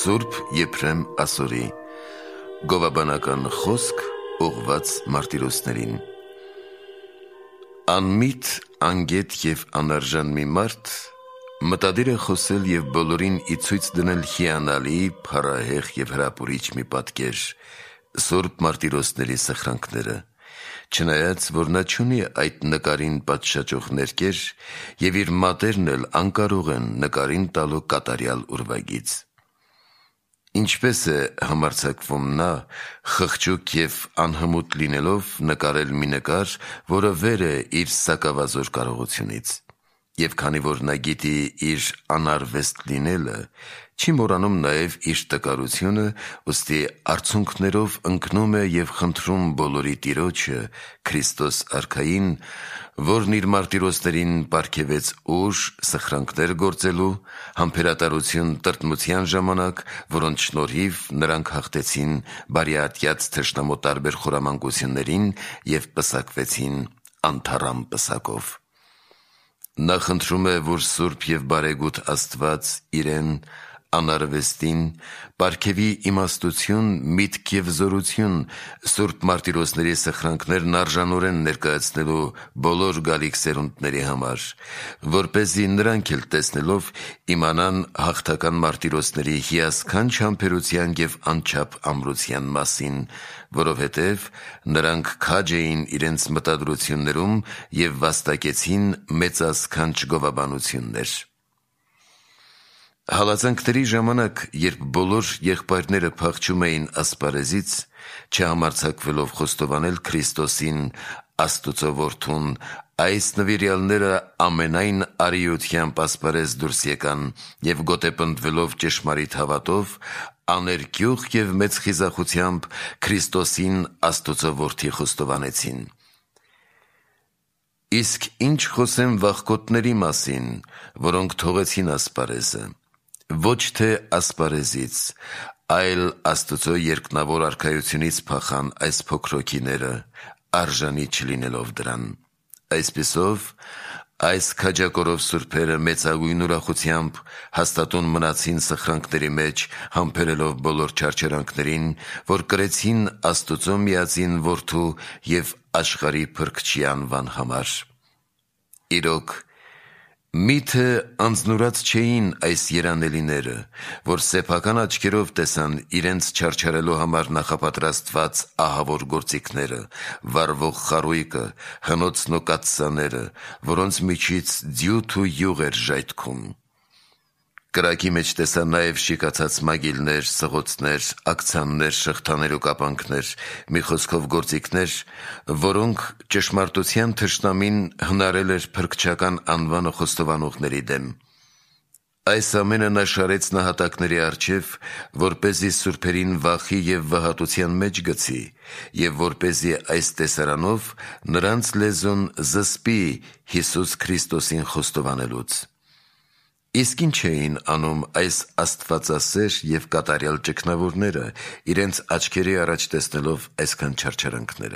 Սուրբ Եփրեմ Ասորի Գովաբանական խոսք ուղղված մարտիրոսներին Անմիտ, անգետ և անարժան մի մարդ մտադիր է խոսել և բոլորին ի ցույց դնել հիանալի, փառահեղ և հրապուրիչ մի պատկեր, սուրբ մարտիրոսների սխրանքները, չնայած որ նա չունի այդ նկարին պատշաճող ներկեր և իր մատերն էլ անկարող են նկարին տալու կատարյալ ուրվագիծ։ Ինչպես է համարձակվում նա, խղճուկ և անհմուտ լինելով, նկարել մի նկար, որը վեր է իր սակավազոր կարողությունից, և քանի որ նա գիտի իր անարվեստ լինելը, չի մոռանում նաև իր տկարությունը, ուստի արցունքներով ընկնում է և խնդրում բոլորի Տիրոջը, Քրիստոս արքային, որն իր մարտիրոսներին պարգևեց ուժ սխրանքներ գործելու, համբերատարություն տրտմության ժամանակ, որոնց շնորհիվ նրանք հաղթեցին բարիատյաց թշնամու տարբեր խորամանկություններին և պսակվեցին անթառամ պսակով։ Նա խնդրում է, որ սուրբ և բարեգութ Աստված իրեն, անարվեստին, պարգևի իմաստություն, միտք և զորություն սուրբ մարտիրոսների սխրանքներն արժանորեն ներկայացնելու բոլոր գալիք սերունդների համար, որպեսզի նրանք էլ տեսնելով իմանան հաղթական մարտիրոսների հիասքանչ համբերության և անչափ ամրության մասին, որովհետև նրանք քաջ էին իրենց մտադրություններում և վաստակեցին մեծասքանչ գովաբանություններ։ Հալածանքների ժամանակ, երբ բոլոր եղբայրները փախչում էին ասպարեզից, չհամարձակվելով խոստովանել Քրիստոսին, Աստծո որդուն, այս նվիրյալները ամենայն արիությամբ ասպարեզ դուրս եկան և գոտեպնդվելով ճշմարիտ հավատով, աներկյուղ և մեծ խիզախությամբ Քրիստոսին Աստծո որդի խոստովանեցին։ Իսկ ինչ խոսեմ վախկոտների մասին, որոնք թողեցին ասպարեզը, ոչ թե ասպարեզից, այլ Աստծո երկնավոր արքայությունից փախան այս փոքրոքիները, արժանի չլինելով դրան։ Այսպիսով, այս քաջակորով սուրբերը մեծագույն ուրախությամբ հաստատուն մնացին սխրանքների մեջ, համբերելով բոլոր չարչարանքներին, որ կրեցին Աստծո միածին որդու և աշխարհի փրկչի անվան համար։ Իրոք, միթե անձնուրաց չէին այս երանելիները, որ սեփական աչքերով տեսան իրենց չարչարելու համար նախապատրաստված ահավոր գործիքները, վառվող խարույկը, հնոցն ու կաթսաները, որոնց միջից ձյութ ու յուղ էր ժայթքում։ Կրակի մեջ տեսա նաև շիկացած մագիլներ, սղոցներ, աքցաններ, շղթաներ ու կապանքներ, մի խոսքով գործիքներ, որոնք ճշմարտության թշնամին հնարել էր փրկչական անվանը խոստովանողների դեմ։ Այս ամենը նա շարեց նահատակների առջև, որպեսզի սուրբերին վախի և վհատության մեջ գցի, և որպեսզի այս տեսարանով նրանց լեզուն զսպի Հիսուս Քրիստոսին խոստովանելուց։ Իսկ ինչ էին անում այս աստվածասեր և կատարյալ ճգնավորները, իրենց աչքերի առաջ տեսնելով այսքան չարչարանքները։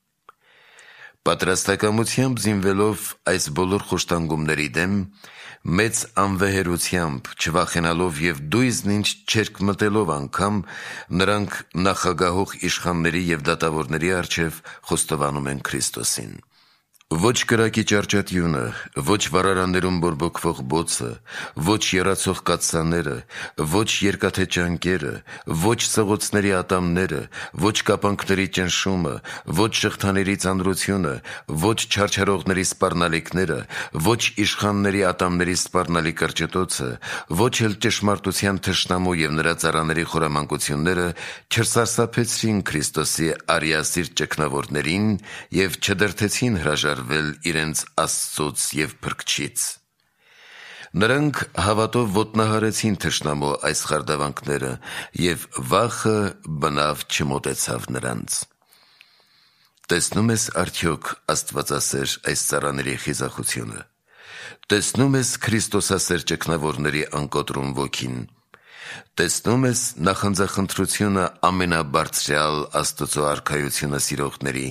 Պատրաստակամությամբ զինվելով այս բոլոր խոշտանգումների դեմ, մեծ անվեհերությամբ, չվախենալով և դույզն ինչ չերկ մտելով անգամ, նրանք նախագահող իշխանների և դատավորների առջև խոստովանում են Քրիստոսին։ Ոչ կրակի ճարճատյունը, ոչ վառարաններում բորբոքվող բոցը, ոչ եռացող կաթսաները, ոչ երկաթե ճանկերը, ոչ սղոցների ատամները, ոչ կապանքների ճնշումը, ոչ շղթաների ծանրությունը, ոչ չարչարողների սպառնալիքները, ոչ իշխանների ատամների սպառնալի կրճտոցը, ոչ էլ ճշմարտության թշնամու և նրա ծառաների խորամանկությունները չսարսափեցրին Քրիստոսի արիասիրտ ճգնավորներին և չդրդեցին հրաժարվել իրենց Աստծուց և Փրկչից։ Նրանք հավատով ոտնահարեցին թշնամու այս խարդավանքները, և վախը բնավ չմոտեցավ նրանց։ Տեսնո՞ւմ ես արդյոք աստվածասեր այս ծառաների խիզախությունը։ Տեսնո՞ւմ ես քրիստոսասեր ճգնավորների անկոտրում ոգին։ Տեսնո՞ւմ ես նախանձախնդրությունը ամենաբարձրյալ Աստծո արքայությունը սիրողների։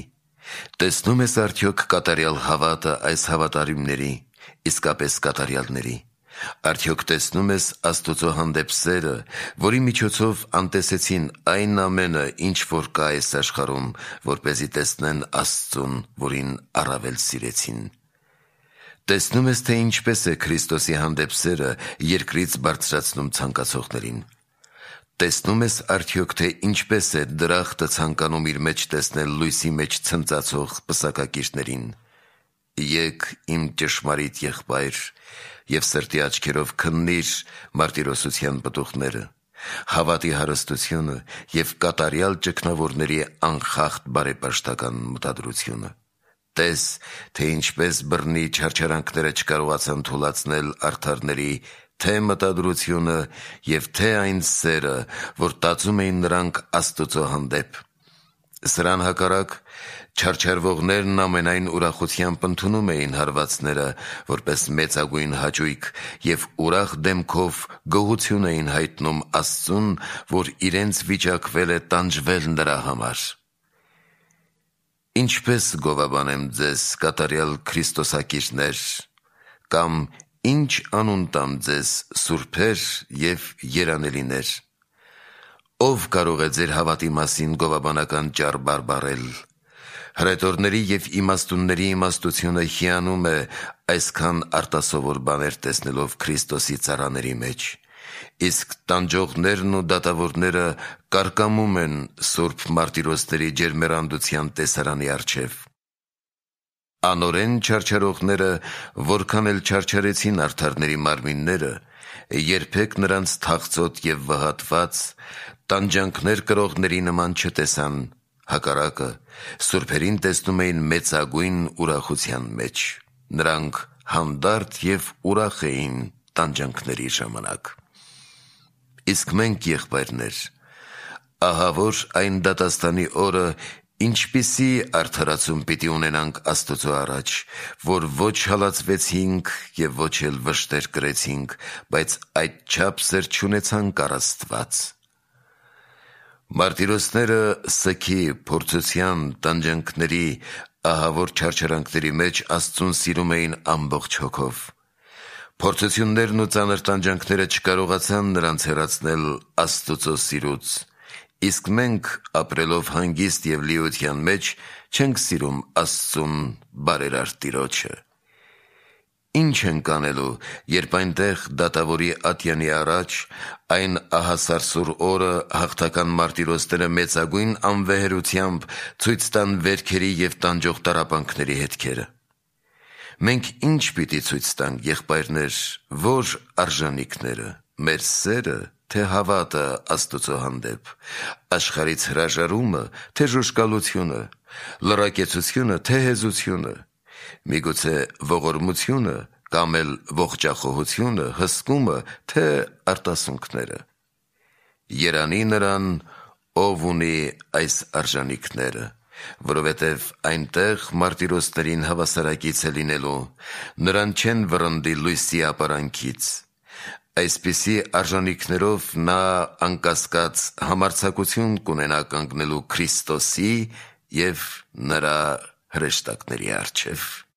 Տեսնո՞ւմ ես արդյոք կատարյալ հավատը այս հավատարիմների, իսկապես կատարյալների։ Արդյոք տեսնում ես Աստուծո հանդեպ սերը, որի միջոցով անտեսեցին այն ամենը, ինչ որ կա այս աշխարհում, որպեսզի տեսնեն Աստծուն, որին առավել սիրեցին։ Տեսնում ես, թե ինչպես է Քրիստոսի հանդեպ սերը երկրից բարձրացնում ցանկացողներին։ Տեսնում ես արդյոք, թե ինչպես է դրախտը ցանկանում իր մեջ տեսնել լույսի մեջ ցնծացող պսակակիրներին։ Եկ իմ ճշմարիտ եղբայր, և սրտի աչքերով քննիր մարտիրոսության պտուղները, հավատի հարստությունը և կատարյալ ճգնավորների անխախտ բարեպաշտական մտադրությունը։ Տես, թե ինչպես բռնի չարչարանքները չկարողացան թուլացնել արդարների թե մտադրությունը և թե այն սերը, որ տածում էին նրանք Աստուծո հանդեպ։ Սրան հակառակ, չարչարվողներն ամենայն ուրախությամբ ընդունում էին հարվածները, որպես մեծագույն հաճույք, և ուրախ դեմքով գոհություն էին հայտնում Աստծուն, որ իրենց վիճակվել է տանջվել նրա համար։ Ինչպես գովաբանեմ ձեզ, կատարյալ քրիստոսակիրներ, կամ ինչ անուն տամ ձեզ, սուրբեր և երանելիներ։ Ով կարող է ձեր հավատի մասին գովաբանական ճառ բարբառել։ Հրետորների և իմաստունների իմաստությունը հիանում է այսքան արտասովոր բաներ տեսնելով Քրիստոսի ծառաների մեջ, իսկ տանջողներն ու դատավորները կարկամում են սուրբ մարտիրոսների ջերմեռանդության տեսարանի առջև։ Անօրեն չարչարողները, որքան էլ չարչարեցին արդարների մարմինները, երբեք նրանց թախծոտ և վհատված, տանջանքներ կրողների նման չտեսան, հակառակը, սուրբերին տեսնում էին մեծագույն ուրախության մեջ։ Նրանք հանդարտ և ուրախ էին տանջանքների ժամանակ։ Իսկ մենք, եղբայրներ, ահա որ այն դատաստանի օրը ինչպիսի արդարացում պիտի ունենանք Աստուծո առաջ, որ ոչ հալածվեցինք և ոչ էլ վշտեր կրեցինք, բայց այդչափ սեր չունեցանք առ Աստված։ Մարտիրոսները սգի, փորձության, տանջանքների, ահավոր չարչարանքների մեջ Աստծուն սիրում էին ամբողջ հոգով։ Փորձություններն ու ծանր տանջանքները չկարողացան նրանց հեռացնել Աստուծո սիրուց, իսկ մենք, ապրելով հանգիստ և լիության մեջ, չենք սիրում Աստծուն բարերար Տիրոջը։ Ինչ ենք անելու, երբ այնտեղ դատավորի ատյանի առաջ, այն ահասարսուր օրը հաղթական մարտիրոսները մեծագույն անվեհերությամբ ցույց տան վերքերի և տանջող տառապանքների հետքերը։ Մենք ինչ պիտի ցույց տանք, եղբայրներ, որ արժանիքները, մեր սերը, թե հավատը Աստուծո հանդեպ, աշխարհից հրաժարումը, թե ժուժկալությունը, լռակեցությունը, թե հեզությունը, միգուցե ողորմությունը, կամ էլ ողջախոհությունը, հսկումը, թե արտասունքները։ Երանի նրան, ով ունի այս արժանիքները, որովհետև այնտեղ մարտիրոսներին հավասարակից է լինելու, նրան չեն վռնդի լույսի ապարանքից։ Այսպիսի արժանիքներով նա անկասկած համարձակություն կունենա կանգնելու Քրիստոսի և նրա հրեշտակների առջև։